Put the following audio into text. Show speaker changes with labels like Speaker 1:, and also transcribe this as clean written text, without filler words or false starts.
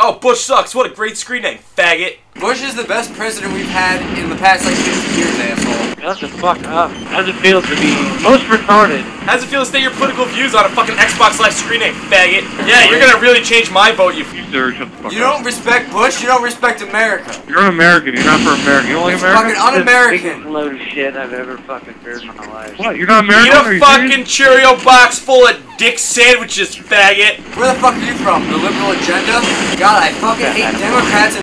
Speaker 1: Oh, Bush sucks. What a great screen name, faggot.
Speaker 2: Bush is the best president we've had in the past, like, 50 years, asshole.
Speaker 3: Shut the fuck up. How does it feel to be most retarded?
Speaker 1: How does it feel to state your political views on a fucking Xbox Live screen name, faggot? Yeah, you're gonna really change my vote, you
Speaker 3: Sir, shut the fuck
Speaker 2: You
Speaker 3: up.
Speaker 2: don't respect Bush, you don't respect America.
Speaker 3: You're an American, you're not for America. You don't like
Speaker 2: It's
Speaker 3: America?
Speaker 2: fucking un-American.
Speaker 4: Biggest load of shit I've ever fucking heard in my life.
Speaker 3: What, you're not American?
Speaker 1: Eat
Speaker 3: Are
Speaker 1: a
Speaker 3: you
Speaker 1: fucking
Speaker 3: serious?
Speaker 1: Cheerio box full of dick sandwiches, faggot.
Speaker 2: Where the fuck are you from? The liberal agenda? God, I fucking hate Democrats and